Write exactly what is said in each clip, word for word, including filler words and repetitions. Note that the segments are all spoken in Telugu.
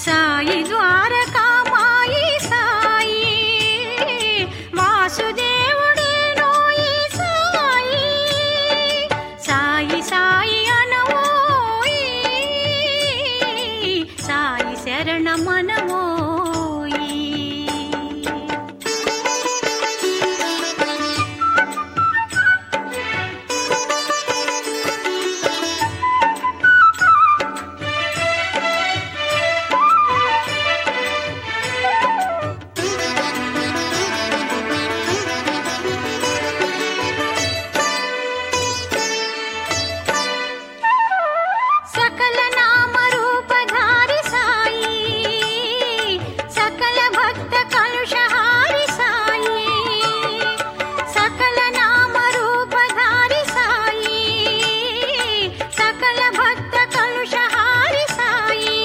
సాయి ద్వారకామాయి సాయి వాసుదేవుడేనోయి సాయి సాయి సాయి అనవోయి సాయి శరణమనవోయి సకల నామ రూపధారి సాయి సకల భక్త కలుషహారి సాయి సకల నామ రూపధారి సాయి సకల భక్త కలుషహారి సాయి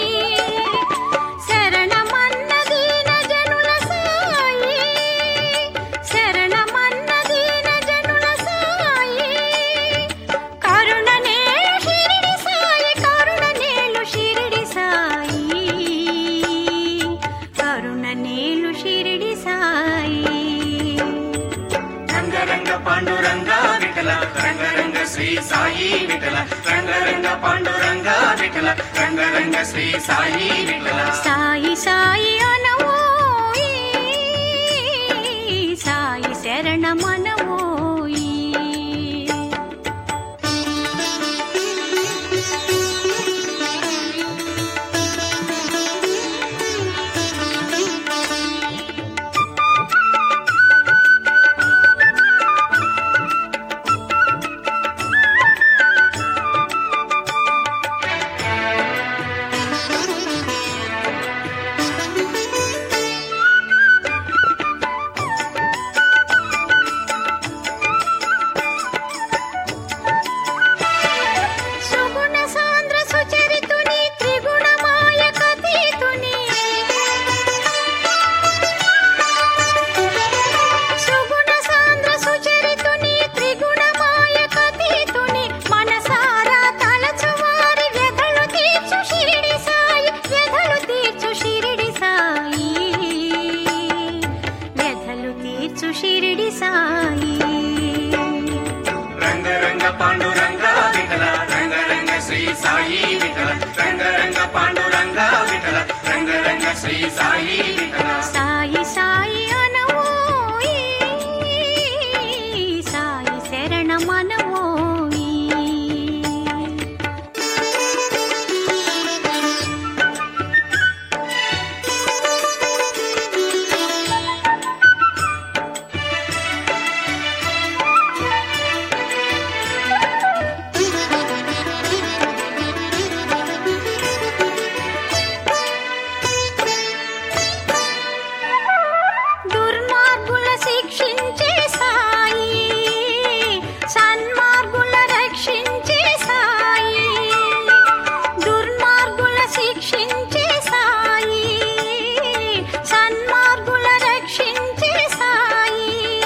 శరణమన్న దీన జనుల సాయి శరణమన్న దీన జనుల సాయి కరుణ నేలు షిరిడి సాయి కరుణ నేలు షిరిడి సాయి కరుణ నేలు షిరిడి సాయి రంగరంగ పాండురంగ విఠల రంగరంగ శ్రీ సాయి విఠల రంగరంగ పాండురంగ విఠల రంగరంగ శ్రీ సాయి విఠల సాయి సాయి అనవోయి సాయి శరణమనవోయి సుగుణ సాంద్ర సుచరితుని త్రిగుణమాయ కతీతుని సుగుణ సాంద్ర సుచరితుని త్రిగుణమాయ కతీతుని మనసారా తలచువారి వ్యధలు తీర్చు షిరిడి సాయి వ్యధలు తీర్చు షిరిడి సాయి వ్యధలు తీర్చు షిరిడి సాయి రంగరంగ పాండురంగ విఠల రంగరంగ శ్రీ సాయి విఠల రంగరంగ పాండురంగ విఠల రంగరంగ శ్రీ సాయి విఠల సాయి సాయి అనవోయి సాయి శరణమనవోయి దుర్మార్గుల శిక్షించే సాయి సన్మార్గుల రక్షించే సాయి దుర్మార్గుల శిక్షించే సాయి సన్మార్గుల రక్షించే సాయి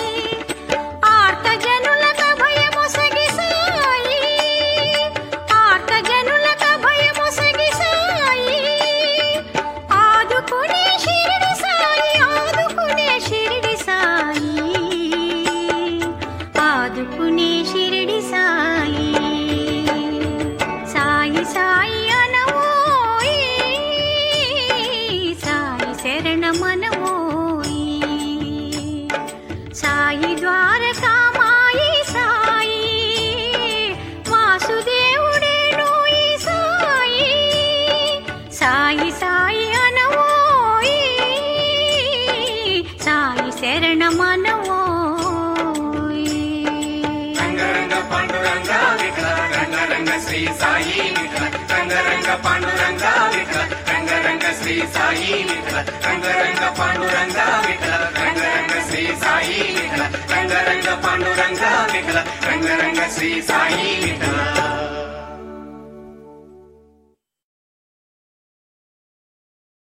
ఆర్తజనులకు అభయమొసగి సాయి ఆర్తజనులకు అభయమొసగి సాయి ఆదుకునే షిరిడి సాయి ఆదుకునే షిరిడి సాయి ఆదుకునే షిరిడి సాయి సాయి సాయి అనవోయి సాయి శరణమనవోయి సాయి ద్వారకామాయి సాయి వాసుదేవుడేనోయి సాయి సాయి సాయి అనవోయి సాయి శరణమనవోయి రంగరంగ పాండురంగ విఠల రంగరంగ శ్రీ సాయి విఠల రంగరంగ పాండురంగ విఠల రంగరంగ శ్రీ సాయి విఠల రంగరంగ పాండురంగ విఠల రంగరంగ శ్రీ సాయి విఠల రంగరంగ పాండురంగ విఠల రంగరంగ శ్రీ సాయి విఠల